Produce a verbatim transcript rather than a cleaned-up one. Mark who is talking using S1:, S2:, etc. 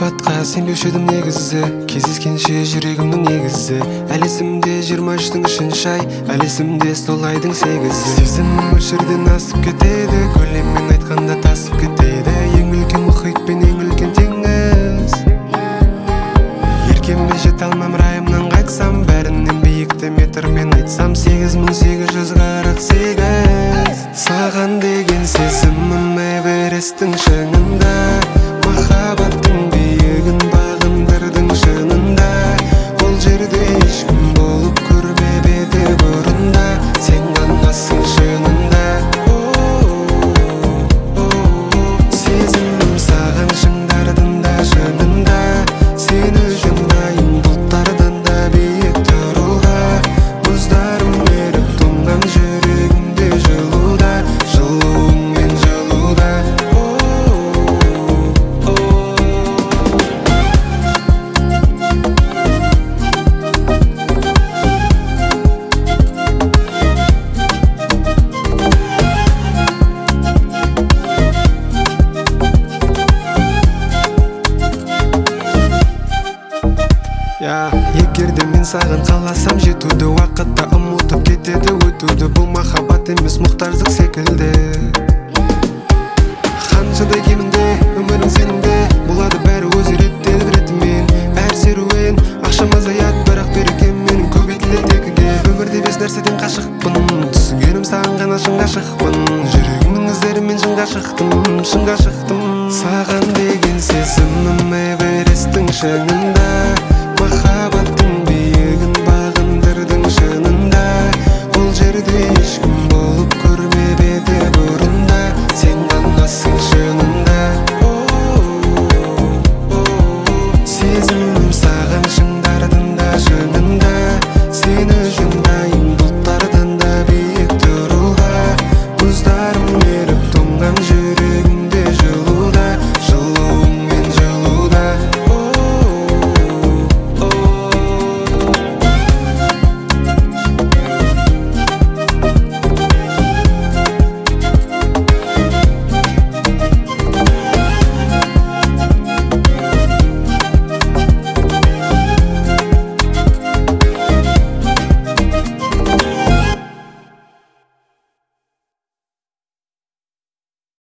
S1: махаббатқа сенбеуші едім негізі, кездескенше жүрегімнің негізі. Әлі есімде жиырма үштің үшінші ай, әлі есімде сол айдың сегізі. Сезімім мөлшерден асып кетеді, көлеммен айтқанда тасып кетеді. Ең үлкен мұхит пен ең үлкен теңіз. Еркемде жете алмам райымнан қайтсам, бәрінен биікте метрмен айтсам, сегіз мың сегіз жүз қырық сегіз. Саған деген сезімім Эвересттің шыңында, махаббаттың биігін бағындырдың шынында. Ол жерде ешкім болып көрмеп еді бұрында, сен ғанасың шынында. Сезімім саған шыңдардың да шыңында, сен үшін дайын бұлттардан да биік тұруға. Мұздарым еріп тұнған жүрегімде жылуда, жылуыңмен жылуда. Егерде мен саған қаласам жетуді, уақытта ұмытып кетеді өтуді. Бұл махаббат емес мұқтаждық секілді. Қаншадай кемінде өмірің сенімде, болады бәрі өзі реттеліп ретімен. Әр серуен ақшам азаят, бірақ берекем мен көбейтіледі екіге. Өмірде бес нәрседен қашықпын, түсінгенім саған ғана шын ғашықпын. Жүрегімнің іздерімен шынға шықтым, шынға шықтым. Саған деген сезімім Эвересттің шыңында.